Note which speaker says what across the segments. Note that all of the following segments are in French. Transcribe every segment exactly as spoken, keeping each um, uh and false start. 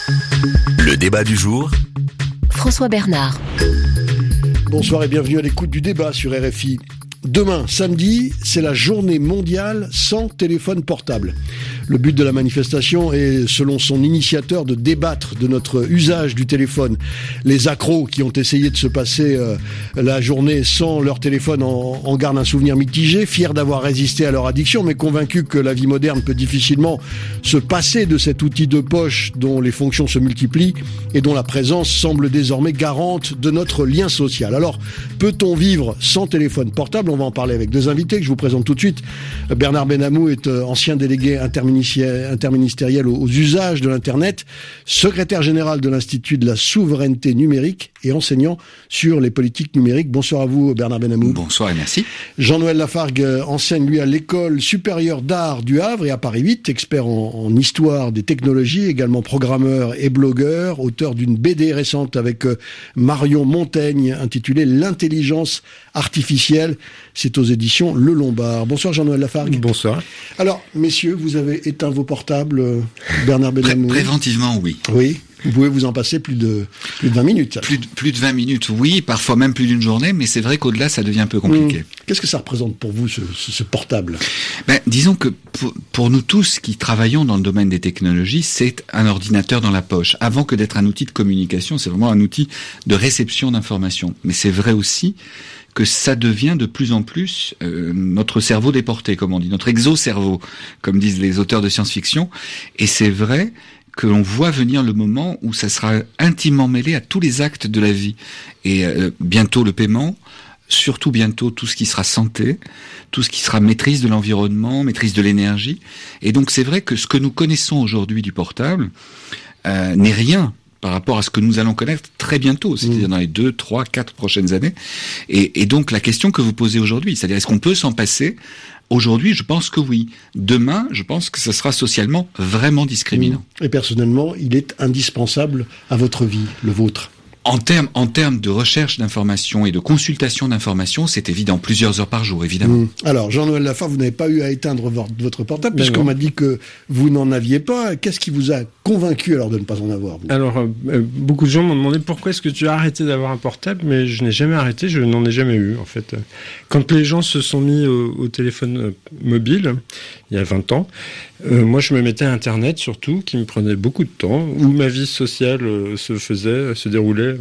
Speaker 1: Le débat du jour.
Speaker 2: François Bernard.
Speaker 3: Bonsoir et bienvenue à l'écoute du débat sur R F I. Demain, samedi, c'est la journée mondiale sans téléphone portable. Le but de la manifestation est, selon son initiateur, de débattre de notre usage du téléphone. Les accros qui ont essayé de se passer euh, la journée sans leur téléphone en, en gardent un souvenir mitigé, fiers d'avoir résisté à leur addiction, mais convaincus que la vie moderne peut difficilement se passer de cet outil de poche dont les fonctions se multiplient et dont la présence semble désormais garante de notre lien social. Alors, peut-on vivre sans téléphone portable ? On va en parler avec deux invités que je vous présente tout de suite. Bernard Benamou est euh, ancien délégué interministériel interministériel aux usages de l'Internet, secrétaire général de l'Institut de la souveraineté numérique et enseignant sur les politiques numériques. Bonsoir à vous, Bernard Benamou.
Speaker 4: Bonsoir et merci.
Speaker 3: Jean-Noël Lafargue enseigne, lui, à l'École supérieure d'art du Havre et à Paris huit, expert en, en histoire des technologies, également programmeur et blogueur, auteur d'une B D récente avec euh, Marion Montaigne, intitulée « L'intelligence artificielle ». C'est aux éditions Le Lombard. Bonsoir Jean-Noël Lafargue.
Speaker 5: Bonsoir.
Speaker 3: Alors, messieurs, vous avez éteint vos portables, Bernard Benamou.
Speaker 4: Pré- préventivement, oui.
Speaker 3: Oui. Vous pouvez vous en passer plus de, plus de vingt minutes.
Speaker 4: Plus de, plus de vingt minutes, oui, parfois même plus d'une journée, mais c'est vrai qu'au-delà, ça devient un peu compliqué.
Speaker 3: Mmh. Qu'est-ce que ça représente pour vous, ce, ce, ce portable ?
Speaker 4: Ben, disons que pour, pour nous tous qui travaillons dans le domaine des technologies, c'est un ordinateur dans la poche. Avant que d'être un outil de communication, c'est vraiment un outil de réception d'informations. Mais c'est vrai aussi que ça devient de plus en plus euh, notre cerveau déporté, comme on dit, notre exocerveau, comme disent les auteurs de science-fiction. Et c'est vrai que l'on voit venir le moment où ça sera intimement mêlé à tous les actes de la vie. Et euh, bientôt le paiement, surtout bientôt tout ce qui sera santé, tout ce qui sera maîtrise de l'environnement, maîtrise de l'énergie. Et donc c'est vrai que ce que nous connaissons aujourd'hui du portable euh, n'est rien par rapport à ce que nous allons connaître très bientôt, c'est-à-dire dans les deux, trois, quatre prochaines années. Et, et donc la question que vous posez aujourd'hui, c'est-à-dire est-ce qu'on peut s'en passer ? Aujourd'hui, je pense que oui. Demain, je pense que ça sera socialement vraiment discriminant.
Speaker 3: Et personnellement, il est indispensable à votre vie, le vôtre.
Speaker 4: En termes, en termes de recherche d'informations et de consultation d'informations, c'est évident, plusieurs heures par jour, évidemment.
Speaker 3: Mmh. Alors, Jean-Noël Lafargue, vous n'avez pas eu à éteindre votre portable, puisqu'on m'a dit que vous n'en aviez pas. Qu'est-ce qui vous a convaincu alors de ne pas en avoir, vous ?
Speaker 5: Alors, euh, beaucoup de gens m'ont demandé pourquoi est-ce que tu as arrêté d'avoir un portable, mais je n'ai jamais arrêté, je n'en ai jamais eu, en fait. Quand les gens se sont mis au, au téléphone mobile, il y a vingt ans, euh, moi je me mettais à Internet surtout, qui me prenait beaucoup de temps, où ma vie sociale euh, se faisait, se déroulait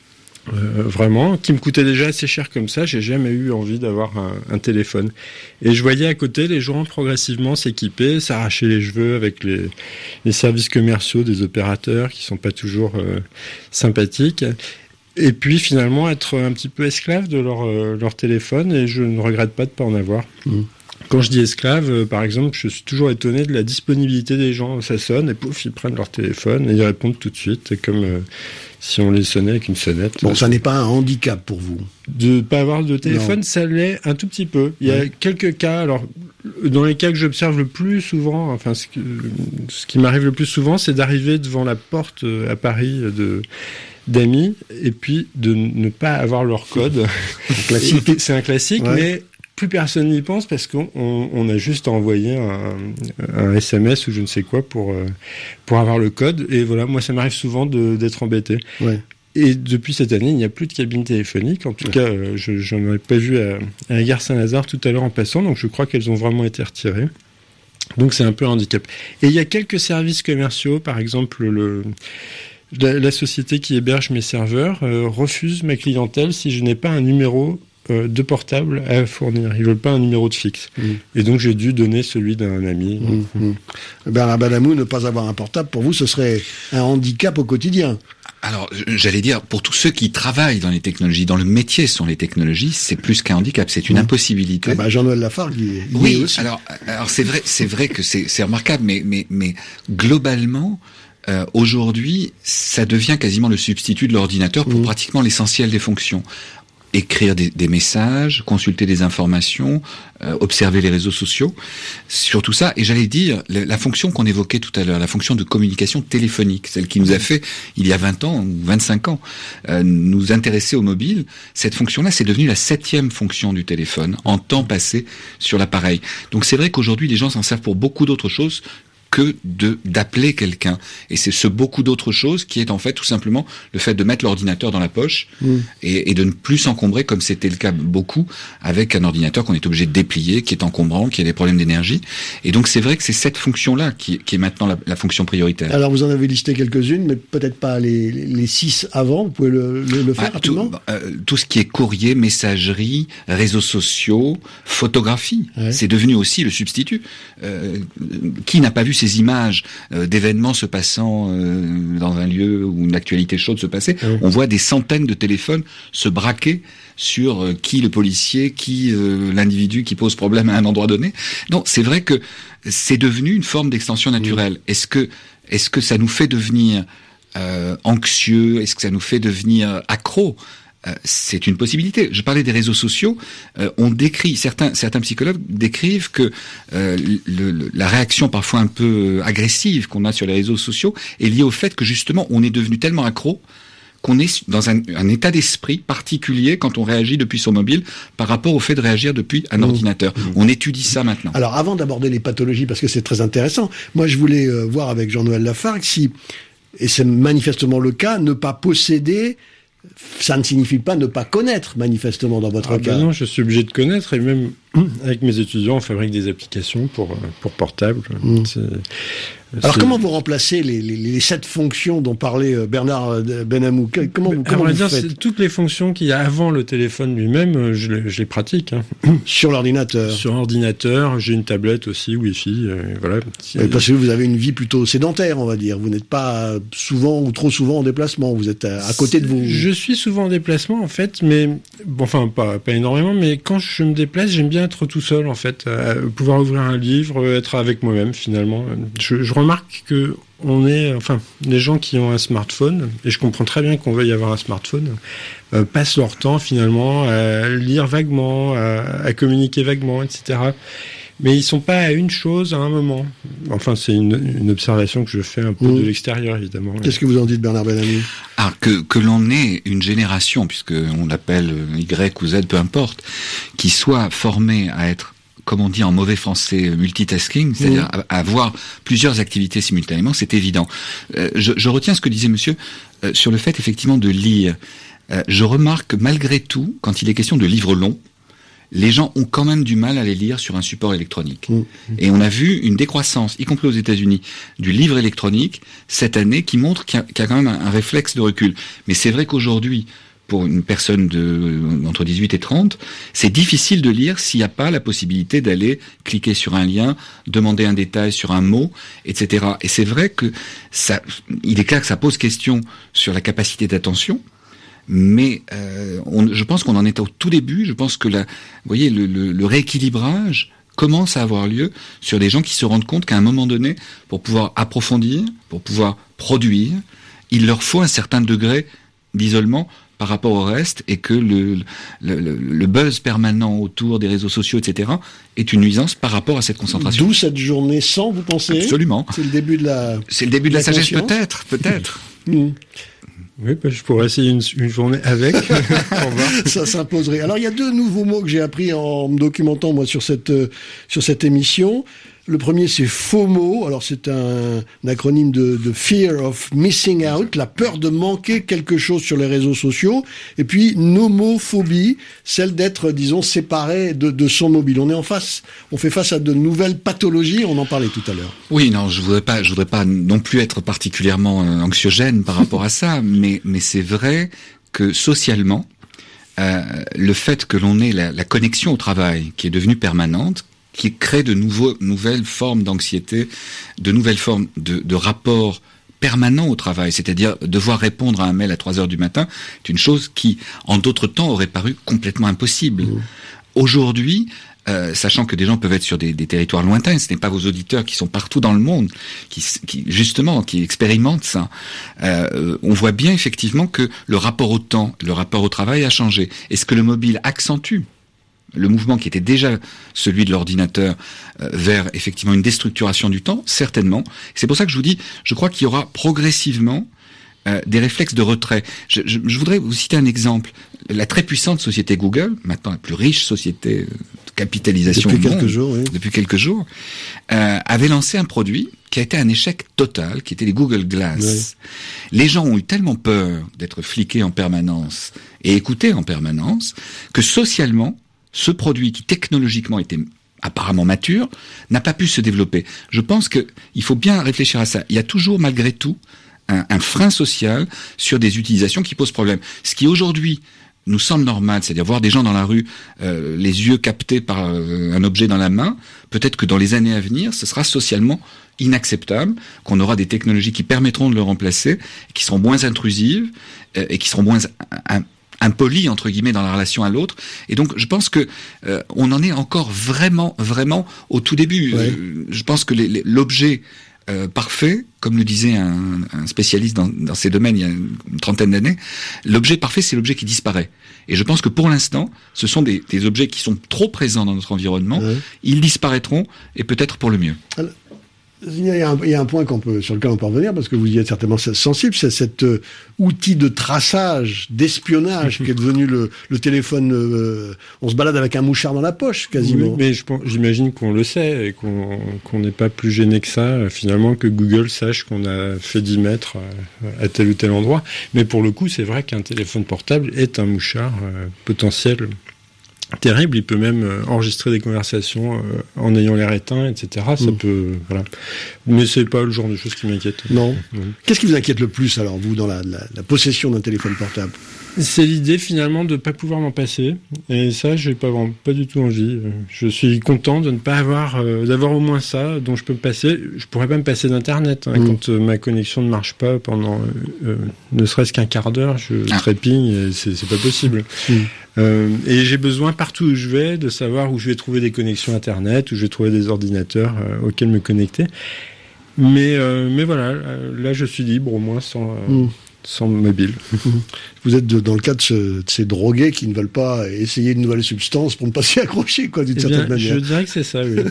Speaker 5: euh, vraiment, qui me coûtait déjà assez cher comme ça. J'ai jamais eu envie d'avoir un, un téléphone. Et je voyais à côté les gens progressivement s'équiper, s'arracher les cheveux avec les, les services commerciaux des opérateurs qui sont pas toujours euh, sympathiques. Et puis finalement être un petit peu esclave de leur, euh, leur téléphone, et je ne regrette pas de pas en avoir. Mmh. Quand je dis esclave, euh, par exemple, je suis toujours étonné de la disponibilité des gens. Ça sonne et pouf, ils prennent leur téléphone et ils répondent tout de suite. C'est comme euh, si on les sonnait avec une sonnette.
Speaker 3: Bon, ça n'est pas un handicap pour vous ?
Speaker 5: De ne pas avoir de téléphone, non. Ça l'est un tout petit peu. Il y a ouais. quelques cas, alors dans les cas que j'observe le plus souvent, enfin ce, que, ce qui m'arrive le plus souvent, c'est d'arriver devant la porte à Paris de... d'amis, et puis de ne pas avoir leur code. Classique. C'est un classique, ouais. Mais plus personne n'y pense parce qu'on on a juste envoyé un, un S M S ou je ne sais quoi pour, pour avoir le code. Et voilà, moi ça m'arrive souvent de, d'être embêté. Ouais. Et depuis cette année, il n'y a plus de cabine téléphonique. En tout ouais. cas, je, je n'en ai pas vu à, à la gare Saint-Lazare tout à l'heure en passant, donc je crois qu'elles ont vraiment été retirées. Donc c'est un peu un handicap. Et il y a quelques services commerciaux, par exemple le... La, la société qui héberge mes serveurs euh, refuse ma clientèle si je n'ai pas un numéro euh, de portable à fournir. Ils ne veulent pas un numéro de fixe. Mmh. Et donc j'ai dû donner celui d'un ami.
Speaker 3: Mmh. Mmh. Bernard Benamou, ne pas avoir un portable, pour vous, ce serait un handicap au quotidien.
Speaker 4: Alors, j'allais dire, pour tous ceux qui travaillent dans les technologies, dans le métier sont les technologies, c'est plus qu'un handicap, c'est une mmh. impossibilité.
Speaker 3: Ah bah Jean-Noël Lafargue, il, il
Speaker 4: oui,
Speaker 3: est aussi.
Speaker 4: alors, alors c'est vrai, c'est vrai que c'est, c'est remarquable, mais, mais, mais globalement, Euh, aujourd'hui, ça devient quasiment le substitut de l'ordinateur pour mmh. pratiquement l'essentiel des fonctions. Écrire des, des messages, consulter des informations, euh, observer les réseaux sociaux, surtout ça. Et j'allais dire, la, la fonction qu'on évoquait tout à l'heure, la fonction de communication téléphonique, celle qui nous a fait, il y a vingt ans ou vingt-cinq ans, euh, nous intéresser au mobile, cette fonction-là, c'est devenu la septième fonction du téléphone, en temps passé sur l'appareil. Donc c'est vrai qu'aujourd'hui, les gens s'en servent pour beaucoup d'autres choses que de d'appeler quelqu'un. Et c'est ce beaucoup d'autres choses qui est en fait tout simplement le fait de mettre l'ordinateur dans la poche mmh. et, et de ne plus s'encombrer, comme c'était le cas beaucoup, avec un ordinateur qu'on est obligé de déplier, qui est encombrant, qui a des problèmes d'énergie. Et donc c'est vrai que c'est cette fonction-là qui, qui est maintenant la, la fonction prioritaire.
Speaker 3: Alors vous en avez listé quelques-unes, mais peut-être pas les, les six avant. Vous pouvez le, le, le faire ah, rapidement.
Speaker 4: Tout, euh, tout ce qui est courrier, messagerie, réseaux sociaux, photographie, ouais. c'est devenu aussi le substitut. Euh, qui n'a pas vu ces images euh, d'événements se passant euh, dans un lieu où une actualité chaude se passait? Oui. On voit des centaines de téléphones se braquer sur euh, qui le policier, qui euh, l'individu qui pose problème à un endroit donné. Donc c'est vrai que c'est devenu une forme d'extension naturelle. Oui. Est-ce que est-ce que ça nous fait devenir euh, anxieux? Est-ce que ça nous fait devenir accro? Euh, c'est une possibilité. Je parlais des réseaux sociaux. Euh, on décrit, certains certains psychologues décrivent que euh, le, le, la réaction parfois un peu agressive qu'on a sur les réseaux sociaux est liée au fait que justement on est devenu tellement accro qu'on est dans un, un état d'esprit particulier quand on réagit depuis son mobile par rapport au fait de réagir depuis un mmh. ordinateur. Mmh. On étudie ça maintenant.
Speaker 3: Alors avant d'aborder les pathologies, parce que c'est très intéressant, moi je voulais euh, voir avec Jean-Noël Lafargue si, et c'est manifestement le cas, ne pas posséder, ça ne signifie pas ne pas connaître, manifestement, dans votre
Speaker 5: ah
Speaker 3: cas.
Speaker 5: Ben non, je suis obligé de connaître, et même avec mes étudiants, on fabrique des applications pour, pour portables. Mmh. C'est,
Speaker 3: Alors
Speaker 5: c'est...
Speaker 3: comment vous remplacez les, les, les sept fonctions dont parlait Bernard Benamou? Comment, vous, comment vous
Speaker 5: dire,
Speaker 3: faites
Speaker 5: c'est toutes les fonctions qu'il y a avant le téléphone lui-même, je les, je les pratique. Hein.
Speaker 3: Sur l'ordinateur.
Speaker 5: Sur ordinateur, j'ai une tablette aussi, Wi-Fi, euh, voilà.
Speaker 3: Oui, parce que vous avez une vie plutôt sédentaire, on va dire. Vous n'êtes pas souvent ou trop souvent en déplacement. Vous êtes à, à côté de vous.
Speaker 5: Je suis souvent en déplacement, en fait, mais bon, enfin pas pas énormément, mais quand je me déplace, j'aime bien être tout seul, en fait, euh, pouvoir ouvrir un livre, être avec moi-même finalement. Je, je remarque que on est, enfin, les gens qui ont un smartphone, et je comprends très bien qu'on veuille avoir un smartphone, euh, passent leur temps finalement à lire vaguement, à, à communiquer vaguement, et cetera. Mais ils sont pas à une chose à un moment. Enfin, c'est une, une observation que je fais un peu mmh. de l'extérieur, évidemment.
Speaker 3: Qu'est-ce que vous en dites, Bernard Benamou?
Speaker 4: Ah, que, que l'on ait une génération, puisque on l'appelle Y ou Z, peu importe, qui soit formée à être, comme on dit en mauvais français, multitasking, c'est-à-dire mmh. à, à avoir plusieurs activités simultanément, c'est évident. Euh, je, je retiens ce que disait monsieur euh, sur le fait, effectivement, de lire. Euh, je remarque, malgré tout, quand il est question de livres longs, les gens ont quand même du mal à les lire sur un support électronique. Mmh. Et on a vu une décroissance, y compris aux États-Unis, du livre électronique cette année qui montre qu'il y a, qu'il y a quand même un, un réflexe de recul. Mais c'est vrai qu'aujourd'hui, pour une personne de entre dix-huit et trente, c'est difficile de lire s'il n'y a pas la possibilité d'aller cliquer sur un lien, demander un détail sur un mot, et cetera. Et c'est vrai que ça, il est clair que ça pose question sur la capacité d'attention. Mais euh, on, je pense qu'on en est au tout début. Je pense que la, vous voyez, le, le, le rééquilibrage commence à avoir lieu sur des gens qui se rendent compte qu'à un moment donné, pour pouvoir approfondir, pour pouvoir produire, il leur faut un certain degré d'isolement par rapport au reste, et que le, le, le, le buzz permanent autour des réseaux sociaux, et cetera, est une nuisance par rapport à cette concentration.
Speaker 3: D'où cette journée sans, vous pensez?
Speaker 4: Absolument.
Speaker 3: C'est le début de la.
Speaker 4: C'est le début de la, la sagesse, peut-être, peut-être.
Speaker 3: mmh.
Speaker 5: Oui, bah, je pourrais essayer une, une journée avec.
Speaker 3: Ça s'imposerait. Alors, il y a deux nouveaux mots que j'ai appris en me documentant, moi, sur cette, euh, sur cette émission. Le premier, c'est FOMO. Alors, c'est un, un acronyme de, de Fear of Missing Out, la peur de manquer quelque chose sur les réseaux sociaux. Et puis, nomophobie, celle d'être, disons, séparé de, de son mobile. On est en face, on fait face à de nouvelles pathologies. On en parlait tout à l'heure.
Speaker 4: Oui, non, je voudrais pas, je voudrais pas non plus être particulièrement anxiogène par rapport à ça, mais, mais c'est vrai que socialement, euh, le fait que l'on ait la, la connexion au travail qui est devenue permanente, qui crée de nouveaux, nouvelles formes d'anxiété, de nouvelles formes de, de rapports permanents au travail, c'est-à-dire devoir répondre à un mail à trois heures du matin, c'est une chose qui, en d'autres temps, aurait paru complètement impossible. Mmh. Aujourd'hui, euh, sachant que des gens peuvent être sur des, des territoires lointains, ce n'est pas vos auditeurs qui sont partout dans le monde, qui, qui justement, qui expérimentent ça, euh, on voit bien effectivement que le rapport au temps, le rapport au travail a changé. Est-ce que le mobile accentue le mouvement qui était déjà celui de l'ordinateur euh, vers effectivement une déstructuration du temps? Certainement. C'est pour ça que je vous dis, je crois qu'il y aura progressivement euh, des réflexes de retrait. Je, je, je voudrais vous citer un exemple. La très puissante société Google, maintenant la plus riche société capitalisation
Speaker 3: depuis
Speaker 4: au monde,
Speaker 3: quelques jours, oui.
Speaker 4: depuis quelques jours, euh, avait lancé un produit qui a été un échec total, qui était les Google Glass. Oui. Les gens ont eu tellement peur d'être fliqués en permanence et écoutés en permanence que socialement, ce produit qui technologiquement était apparemment mature, n'a pas pu se développer. Je pense que il faut bien réfléchir à ça. Il y a toujours, malgré tout, un, un frein social sur des utilisations qui posent problème. Ce qui aujourd'hui nous semble normal, c'est-à-dire voir des gens dans la rue, euh, les yeux captés par euh, un objet dans la main, peut-être que dans les années à venir, ce sera socialement inacceptable, qu'on aura des technologies qui permettront de le remplacer, qui seront moins intrusives euh, et qui seront moins un, impoli entre guillemets dans la relation à l'autre, et donc je pense que euh, on en est encore vraiment vraiment au tout début.
Speaker 3: Ouais.
Speaker 4: Euh, je pense que les, les, l'objet euh, parfait, comme le disait un, un spécialiste dans, dans ces domaines il y a une, une trentaine d'années, l'objet parfait c'est l'objet qui disparaît. Et je pense que pour l'instant, ce sont des, des objets qui sont trop présents dans notre environnement. Ouais. Ils disparaîtront et peut-être pour le mieux.
Speaker 3: Alors, Il y, a un, il y a un point qu'on peut, sur lequel on peut revenir, parce que vous y êtes certainement sensible, c'est cet euh, outil de traçage, d'espionnage qui est devenu le, le téléphone. Euh, on se balade avec un mouchard dans la poche, quasiment.
Speaker 5: Oui, mais je pense, j'imagine qu'on le sait et qu'on qu'on n'est pas plus gêné que ça, finalement, que Google sache qu'on a fait dix mètres à tel ou tel endroit. Mais pour le coup, c'est vrai qu'un téléphone portable est un mouchard euh, potentiel. Terrible, il peut même enregistrer des conversations euh, en ayant l'air éteint, et cetera. Ça mmh. peut, voilà. Mais c'est pas le genre de choses qui m'inquiète.
Speaker 3: Non. Mmh. Qu'est-ce qui vous inquiète le plus, alors, vous, dans la, la, la possession d'un téléphone portable ?
Speaker 5: C'est l'idée, finalement, de pas pouvoir m'en passer. Et ça, j'ai pas vraiment, pas du tout envie. Je suis content de ne pas avoir, euh, d'avoir au moins ça, dont je peux me passer. Je pourrais pas me passer d'Internet, hein, mmh. quand euh, ma connexion ne marche pas pendant, euh, ne serait-ce qu'un quart d'heure, je ah. trépigne et c'est, c'est pas possible. Mmh. Euh, et j'ai besoin partout où je vais de savoir où je vais trouver des connexions Internet, où je vais trouver des ordinateurs euh, auxquels me connecter. Mais, euh, mais voilà, là je suis libre au moins sans, euh, mmh. sans mobile.
Speaker 3: Vous êtes de, dans le cas de, ce, de ces drogués qui ne veulent pas essayer une nouvelle substance pour ne pas s'y accrocher, quoi, d'une
Speaker 5: eh
Speaker 3: certaine
Speaker 5: bien,
Speaker 3: manière.
Speaker 5: Je dirais que c'est ça, oui.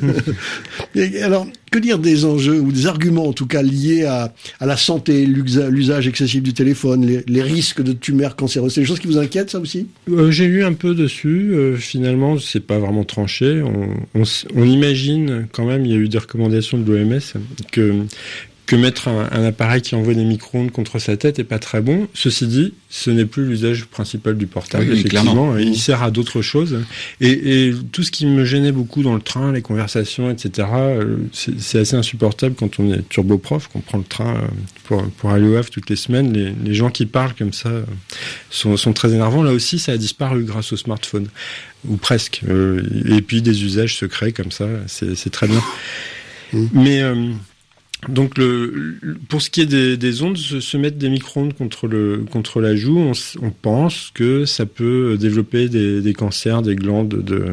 Speaker 3: Et alors, que dire des enjeux ou des arguments, en tout cas, liés à, à la santé, l'usage excessif du téléphone, les, les risques de tumeurs cancéreuses? C'est des choses qui vous inquiètent, ça aussi?
Speaker 5: euh, J'ai lu un peu dessus. Euh, finalement, c'est pas vraiment tranché. On, on, on imagine, quand même, il y a eu des recommandations de l'O M S, que que mettre un, un appareil qui envoie des micro-ondes contre sa tête est pas très bon. Ceci dit, ce n'est plus l'usage principal du portable, oui, effectivement. Il sert à d'autres choses. Et, et tout ce qui me gênait beaucoup dans le train, les conversations, et cetera, c'est, c'est assez insupportable quand on est turboprof, qu'on prend le train pour, pour aller au Havre toutes les semaines. Les, les gens qui parlent comme ça sont, sont très énervants. Là aussi, ça a disparu grâce au smartphone. Ou presque. Et puis des usages secrets comme ça, c'est, c'est très bien. Mmh. Mais... Euh, Donc, le, pour ce qui est des, des ondes, se, se mettre des micro-ondes contre le contre la joue, on, on pense que ça peut développer des, des cancers, des glandes de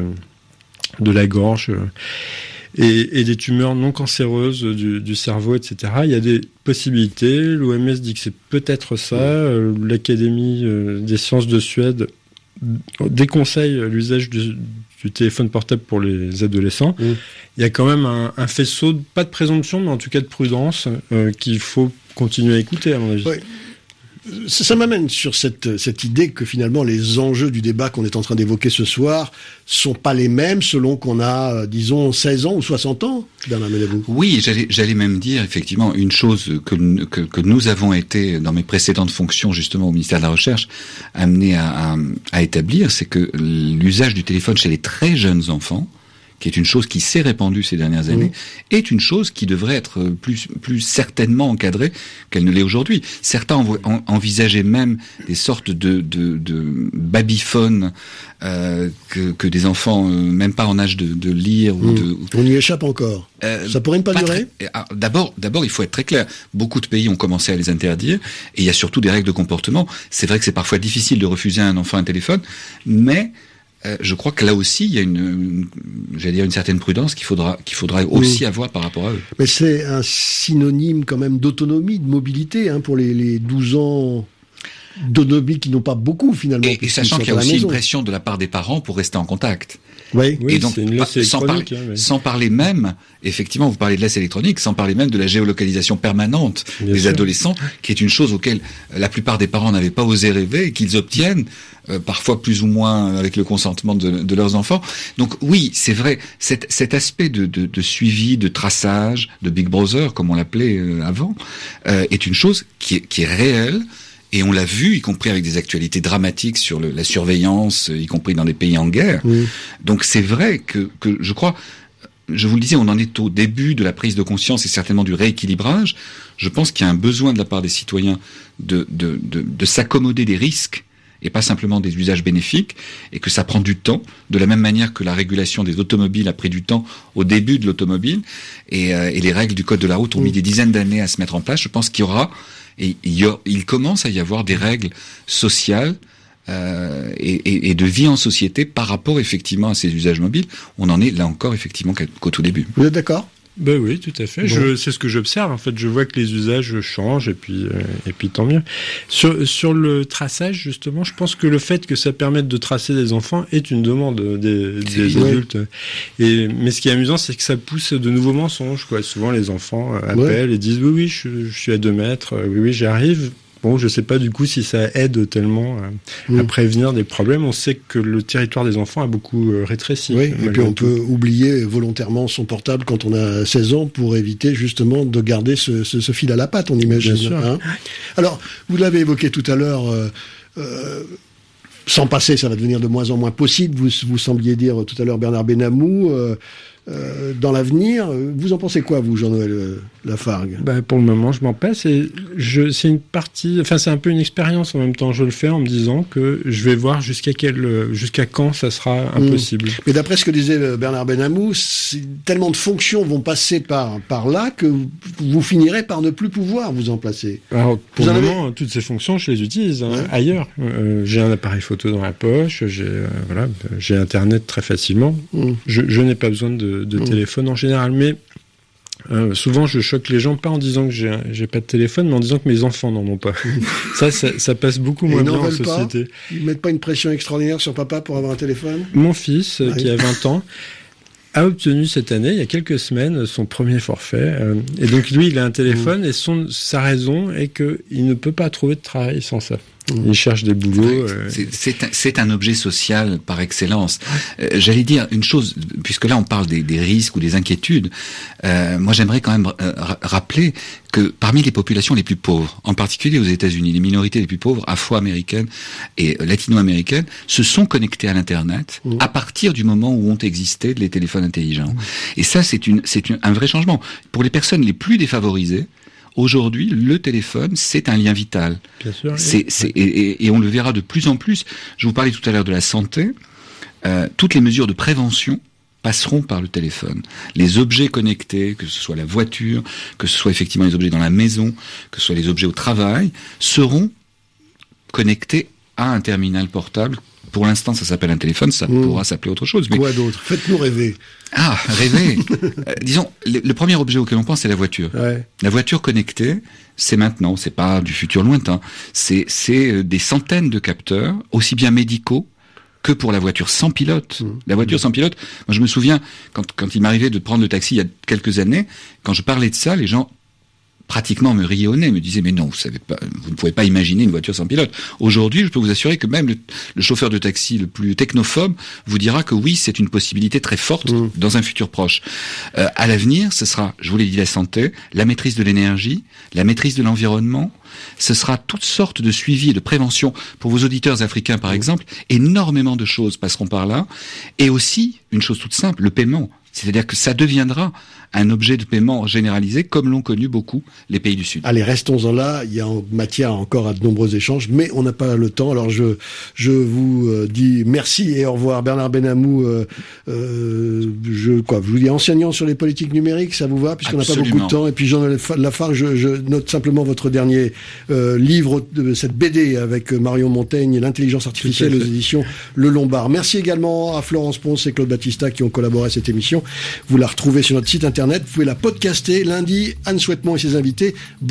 Speaker 5: de la gorge et, et des tumeurs non cancéreuses du, du cerveau, et cetera. Il y a des possibilités. L'O M S dit que c'est peut-être ça. L'Académie des sciences de Suède déconseille l'usage du, du téléphone portable pour les adolescents. Mmh. Il y a quand même un, un faisceau, de, pas de présomption, mais en tout cas de prudence, euh, qu'il faut continuer à écouter, à mon avis.
Speaker 3: Oui. Ça, ça m'amène sur cette, cette idée que finalement les enjeux du débat qu'on est en train d'évoquer ce soir sont pas les mêmes selon qu'on a, disons, seize ans ou soixante ans, Bernard Menabou.
Speaker 4: Oui, j'allais, j'allais même dire effectivement une chose que, que, que nous avons été, dans mes précédentes fonctions justement au ministère de la Recherche, amenés à, à, à établir, c'est que l'usage du téléphone chez les très jeunes enfants, qui est une chose qui s'est répandue ces dernières années, mmh. est une chose qui devrait être plus plus certainement encadrée qu'elle ne l'est aujourd'hui. Certains envo- en, envisageaient même des sortes de de, de babyphones euh, que, que des enfants euh, même pas en âge de, de lire ou
Speaker 3: mmh.
Speaker 4: de.
Speaker 3: On y échappe encore. Euh, Ça pourrait ne pas, pas durer.
Speaker 4: Très, alors, d'abord, d'abord, il faut être très clair. Beaucoup de pays ont commencé à les interdire, et il y a surtout des règles de comportement. C'est vrai que c'est parfois difficile de refuser à un enfant un téléphone, mais Euh, je crois que là aussi, il y a une, une j'allais dire une certaine prudence qu'il faudra, qu'il faudra aussi oui. avoir par rapport à eux.
Speaker 3: Mais c'est un synonyme quand même d'autonomie, de mobilité, hein, pour les, les douze ans. d'automobiles qui n'ont pas beaucoup finalement.
Speaker 4: Et, et sachant qu'il y a aussi une pression de la part des parents pour rester en contact.
Speaker 3: Oui,
Speaker 4: oui, et donc,
Speaker 5: c'est une laisse
Speaker 4: sans, parler,
Speaker 5: hein, mais...
Speaker 4: sans parler même, effectivement, vous parlez de laisse électronique, sans parler même de la géolocalisation permanente Bien des sûr. adolescents, qui est une chose auquel la plupart des parents n'avaient pas osé rêver et qu'ils obtiennent, euh, parfois plus ou moins avec le consentement de, de leurs enfants. Donc oui, c'est vrai, cet, cet aspect de, de, de suivi, de traçage, de Big Brother, comme on l'appelait euh, avant, euh, est une chose qui est, qui est réelle. Et on l'a vu, y compris avec des actualités dramatiques sur le, la surveillance, y compris dans des pays en guerre. Oui. Donc c'est vrai que, que je crois, je vous le disais, on en est au début de la prise de conscience et certainement du rééquilibrage. Je pense qu'il y a un besoin de la part des citoyens de, de, de, de s'accommoder des risques et pas simplement des usages bénéfiques, et que ça prend du temps, de la même manière que la régulation des automobiles a pris du temps au début de l'automobile, et, euh, et les règles du code de la route ont oui. mis des dizaines d'années à se mettre en place. Je pense qu'il y aura Et il, y a, il commence à y avoir des règles sociales euh, et, et, et de vie en société par rapport effectivement à ces usages mobiles. On en est là encore effectivement qu'au tout début.
Speaker 3: Vous êtes d'accord ?
Speaker 5: Ben oui, tout à fait. Bon. Je, c'est ce que j'observe. En fait, je vois que les usages changent et puis euh, et puis tant mieux. Sur sur le traçage, justement, je pense que le fait que ça permette de tracer des enfants est une demande des, des adultes. Et mais ce qui est amusant, c'est que ça pousse de nouveaux mensonges. Quoi. Souvent, les enfants appellent ouais. et disent oui, oui, je, je suis à deux mètres. Oui, oui, j'y arrive. Bon, je sais pas du coup si ça aide tellement à, oui. à prévenir des problèmes. On sait que le territoire des enfants a beaucoup rétréci.
Speaker 3: Oui, et puis on tout. peut oublier volontairement son portable quand on a seize ans pour éviter justement de garder ce, ce, ce fil à la patte, on imagine.
Speaker 5: Bien sûr.
Speaker 3: Hein. Alors, vous l'avez évoqué tout à l'heure, euh, euh, sans passer, ça va devenir de moins en moins possible. Vous, vous sembliez dire tout à l'heure Bernard Benamou, euh, Euh, dans l'avenir, vous en pensez quoi, vous, Jean-Noël euh, Lafargue ?
Speaker 5: Bah, pour le moment, je m'en passe et je, c'est une partie, enfin, c'est un peu une expérience en même temps. Je le fais en me disant que je vais voir jusqu'à quel, jusqu'à quand ça sera impossible.
Speaker 3: Mmh. Mais d'après ce que disait Bernard Benamou, tellement de fonctions vont passer par, par là que vous finirez par ne plus pouvoir vous en placer.
Speaker 5: Alors, pour vous le moment, avez... toutes ces fonctions, je les utilise hein, ouais. ailleurs. Euh, j'ai un appareil photo dans la poche, j'ai, euh, voilà, j'ai Internet très facilement. Mmh. Je, je n'ai pas besoin de de mmh. téléphone en général, mais euh, souvent je choque les gens pas en disant que j'ai, j'ai pas de téléphone, mais en disant que mes enfants n'en ont pas. ça, ça, ça passe beaucoup moins bien en société.
Speaker 3: Pas, ils mettent pas une pression extraordinaire sur papa pour avoir un téléphone ?
Speaker 5: Mon fils, ouais. qui a vingt ans, a obtenu cette année, il y a quelques semaines, son premier forfait. Euh, et donc lui, il a un téléphone mmh. et son, sa raison est qu'il ne peut pas trouver de travail sans ça. Il cherche des boulots. Euh...
Speaker 4: C'est, c'est, un, c'est un objet social par excellence. Euh, j'allais dire une chose, puisque là on parle des, des risques ou des inquiétudes. Euh, moi j'aimerais quand même euh, rappeler que parmi les populations les plus pauvres, en particulier aux États-Unis, les minorités les plus pauvres, afro-américaines et latino-américaines, se sont connectées à l'Internet mmh. à partir du moment où ont existé les téléphones intelligents. Mmh. Et ça c'est, une, c'est une, un vrai changement. Pour les personnes les plus défavorisées, aujourd'hui, le téléphone, c'est un lien vital.
Speaker 5: Bien sûr.
Speaker 4: C'est, c'est, et, et, et on le verra de plus en plus. Je vous parlais tout à l'heure de la santé. Euh, toutes les mesures de prévention passeront par le téléphone. Les objets connectés, que ce soit la voiture, que ce soit effectivement les objets dans la maison, que ce soit les objets au travail, seront connectés à un terminal portable. Pour l'instant, ça s'appelle un téléphone, ça mmh. pourra s'appeler autre chose.
Speaker 3: Mais... Quoi d'autre ? Faites-nous rêver.
Speaker 4: Ah, rêver. euh, disons, le, le premier objet auquel on pense, c'est la voiture.
Speaker 3: Ouais.
Speaker 4: La voiture connectée, c'est maintenant, c'est pas du futur lointain. C'est, c'est des centaines de capteurs, aussi bien médicaux que pour la voiture sans pilote. Mmh. La voiture mmh. sans pilote, moi je me souviens, quand, quand il m'arrivait de prendre le taxi il y a quelques années, quand je parlais de ça, les gens pratiquement me riait au nez, me disait mais non, vous savez pas, vous ne pouvez pas imaginer une voiture sans pilote. Aujourd'hui, je peux vous assurer que même le, le chauffeur de taxi le plus technophobe vous dira que oui, c'est une possibilité très forte mmh. dans un futur proche. Euh, à l'avenir, ce sera, je vous l'ai dit, la santé, la maîtrise de l'énergie, la maîtrise de l'environnement. Ce sera toutes sortes de suivi et de prévention. Pour vos auditeurs africains, par mmh. exemple, énormément de choses passeront par là. Et aussi, une chose toute simple, le paiement. C'est-à-dire que ça deviendra un objet de paiement généralisé, comme l'ont connu beaucoup les pays du Sud.
Speaker 3: Allez, restons-en là. Il y a en matière encore à de nombreux échanges, mais on n'a pas le temps. Alors je je vous euh, dis merci et au revoir. Bernard Benamou, euh, euh, je quoi, je vous dis enseignant sur les politiques numériques, ça vous va, puisqu'on n'a pas beaucoup de temps. Et puis Jean-Noël Lafargue, je, je note simplement votre dernier euh, livre, de cette B D avec Marion Montaigne, l'intelligence artificielle aux éditions Le Lombard. Merci également à Florence Ponce et Claude Battista qui ont collaboré à cette émission. Vous la retrouvez sur notre site internet. Vous pouvez la podcaster lundi. Anne Souhaitement et ses invités. Bon